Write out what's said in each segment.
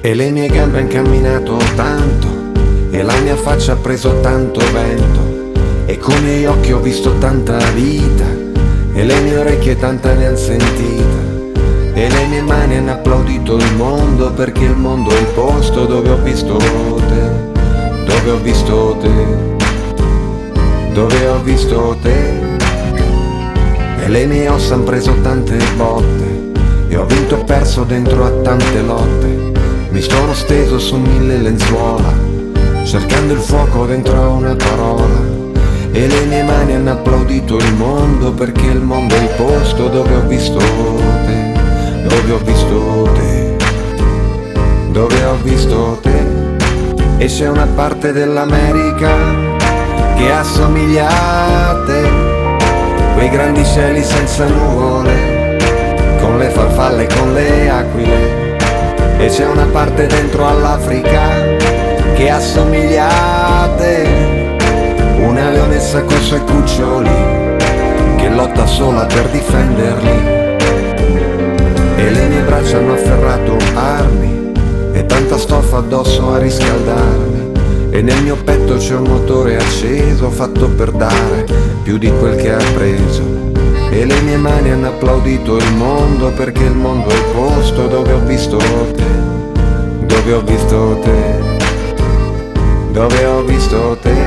E le mie gambe han camminato tanto, e la mia faccia ha preso tanto vento, e con i miei occhi ho visto tanta vita, e le mie orecchie tanta ne han sentita, e le mie mani hanno applaudito il mondo, perché il mondo è il posto dove ho visto te, dove ho visto te, dove ho visto te. E le mie ossa han preso tante botte, e ho vinto e perso dentro a tante lotte. Mi sono steso su 1000 lenzuola, cercando il fuoco dentro a una parola. E le mie mani hanno applaudito il mondo, perché il mondo è il posto dove ho visto te, dove ho visto te, dove ho visto te. E c'è una parte dell'America che assomiglia a te, quei grandi cieli senza nuvole, con le farfalle, con le aquile. E c'è una parte dentro all'Africa che assomiglia a te, una leonessa coi suoi cuccioli che lotta sola per difenderli. E le mie braccia hanno afferrato armi e tanta stoffa addosso a riscaldarmi, e nel mio petto c'è un motore acceso fatto per dare più di quel che ha preso. E le mie mani hanno applaudito il mondo, perché il mondo è il posto dove ho visto te, dove ho visto te, dove ho visto te.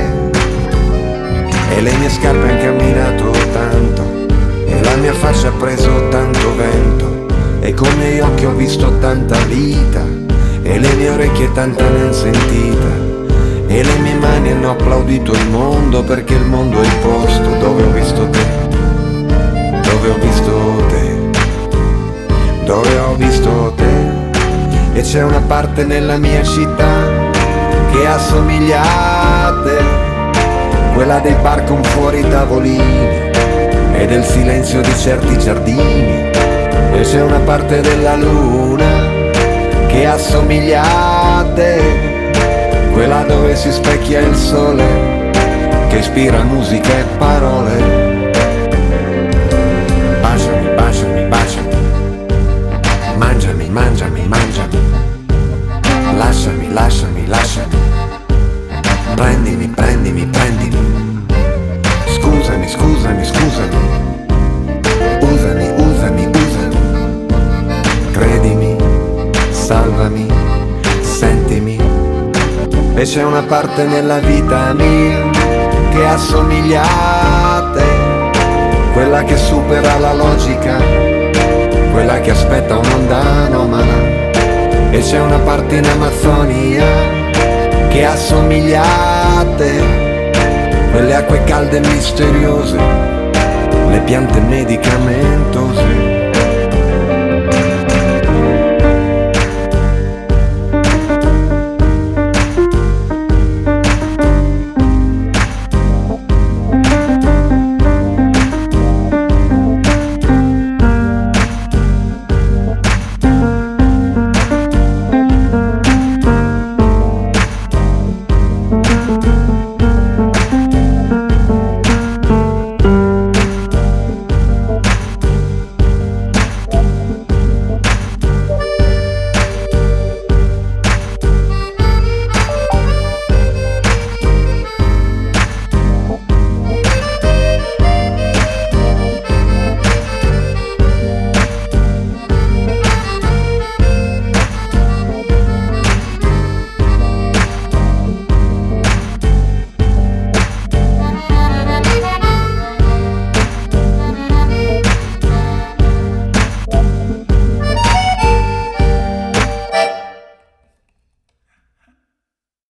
E le mie scarpe han camminato tanto, e la mia faccia ha preso tanto vento, e con i miei occhi ho visto tanta vita, e le mie orecchie tanta ne han sentita, e le mie mani hanno applaudito il mondo, perché il mondo è il posto dove ho visto te, dove ho visto te, dove ho visto te. E c'è una parte nella mia città che assomiglia a te, quella dei bar con fuori tavolini e del silenzio di certi giardini. E c'è una parte della luna che assomiglia a te, quella dove si specchia il sole, che ispira musica e parole. Baciami, baciami, baciami, mangiami, mangiami, mangiami, lasciami, lasciami, lasciami, prendimi, prendimi, prendimi, scusami, scusami, scusami, usami, usami, usami, credimi, salvami, sentimi. E c'è una parte nella vita mia che assomiglia a te, quella che supera la logica, quella che aspetta un'onda anomala. E c'è una parte in Amazzonia che assomiglia a te, quelle acque calde e misteriose, le piante medicamentose.